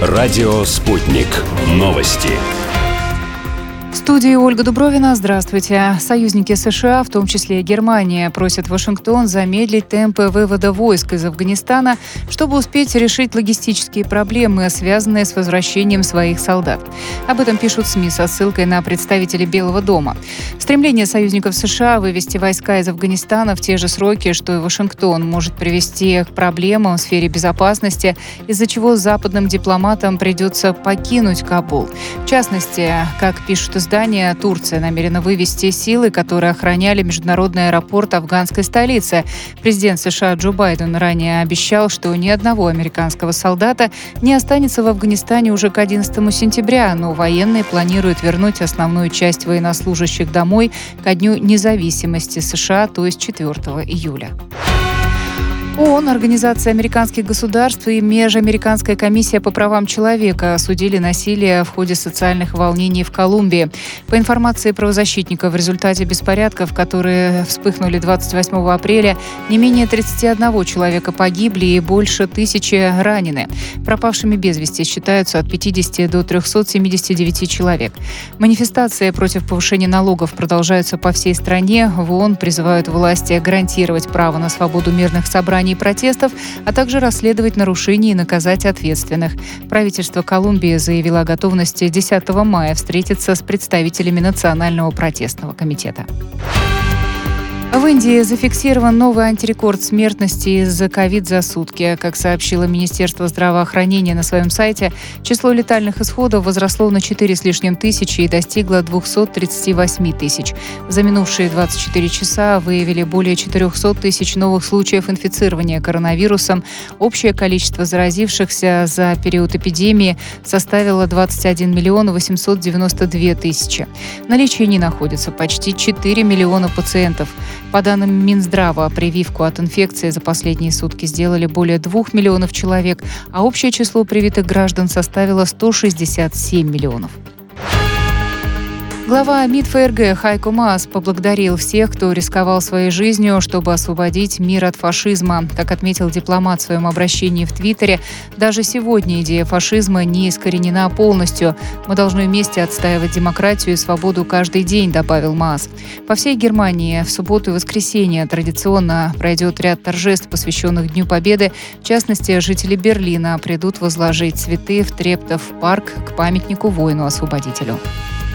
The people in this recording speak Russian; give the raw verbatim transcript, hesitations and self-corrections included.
Радио «Спутник». Новости. В студии Ольга Дубровина. Здравствуйте. Союзники США, в том числе Германия, просят Вашингтон замедлить темпы вывода войск из Афганистана, чтобы успеть решить логистические проблемы, связанные с возвращением своих солдат. Об этом пишут СМИ со ссылкой на представителей Белого дома. Стремление союзников США вывести войска из Афганистана в те же сроки, что и Вашингтон, может привести к проблемам в сфере безопасности, из-за чего западным дипломатам придется покинуть Кабул. В частности, как пишут издания, Турция намерена вывести силы, которые охраняли международный аэропорт афганской столицы. Президент США Джо Байден ранее обещал, что ни одного американского солдата не останется в Афганистане уже к одиннадцатому сентября, но военные планируют вернуть основную часть военнослужащих домой ко Дню независимости США, то есть четвёртого июля. ООН, Организация американских государств и Межамериканская комиссия по правам человека осудили насилие в ходе социальных волнений в Колумбии. По информации правозащитников, в результате беспорядков, которые вспыхнули двадцать восьмого апреля, не менее тридцати одного человека погибли и больше тысячи ранены. Пропавшими без вести считаются от пятидесяти до трёхсот семидесяти девяти человек. Манифестации против повышения налогов продолжаются по всей стране. В ООН призывают власти гарантировать право на свободу мирных собраний и протестов, а также расследовать нарушения и наказать ответственных. Правительство Колумбии заявило о готовности десятого мая встретиться с представителями Национального протестного комитета. В Индии зафиксирован новый антирекорд смертности из-за ковид за сутки. Как сообщило Министерство здравоохранения на своем сайте, число летальных исходов возросло на четыре с лишним тысячи и достигло двухсот тридцати восьми тысяч. За минувшие двадцать четыре часа выявили более четырёхсот тысяч новых случаев инфицирования коронавирусом. Общее количество заразившихся за период эпидемии составило двадцать один миллион восемьсот девяносто две тысячи. На лечении находится почти четыре миллиона пациентов. По данным Минздрава, прививку от инфекции за последние сутки сделали более двух миллионов человек, а общее число привитых граждан составило сто шестьдесят семь миллионов. Глава МИД ФРГ Хайко Маас поблагодарил всех, кто рисковал своей жизнью, чтобы освободить мир от фашизма. Как отметил дипломат в своем обращении в Твиттере, даже сегодня идея фашизма не искоренена полностью. Мы должны вместе отстаивать демократию и свободу каждый день, добавил Маас. По всей Германии в субботу и воскресенье традиционно пройдет ряд торжеств, посвященных Дню Победы. В частности, жители Берлина придут возложить цветы в Трептов парк к памятнику воину-освободителю.